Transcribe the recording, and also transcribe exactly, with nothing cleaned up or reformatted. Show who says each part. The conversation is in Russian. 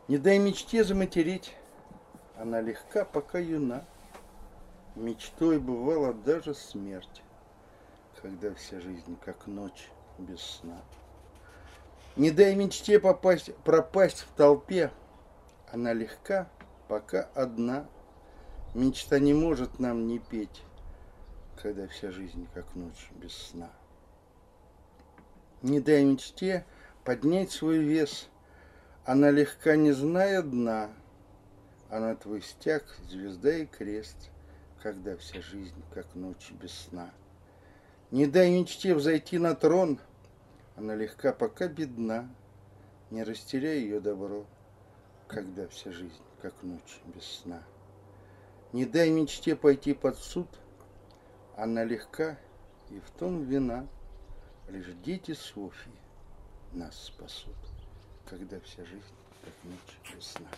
Speaker 1: Не дай мечте заматереть, она легка, пока юна. Мечтой бывала даже смерть, когда вся жизнь как ночь без сна. Не дай мечте попасть, пропасть в толпе, она легка, пока одна. Мечта не может нам не петь, когда вся жизнь как ночь без сна. Не дай мечте поднять свой вес, она легка, не зная дна. Она твой стяг, звезда и крест, когда вся жизнь как ночь без сна. Не дай мечте взойти на трон, она легка, пока бедна. Не растеряй ее добро, когда вся жизнь как ночь без сна. Не дай мечте пойти под суд, она легка, и в том вина. Лишь дети Софьи нас спасут, когда вся жизнь как ночь без сна.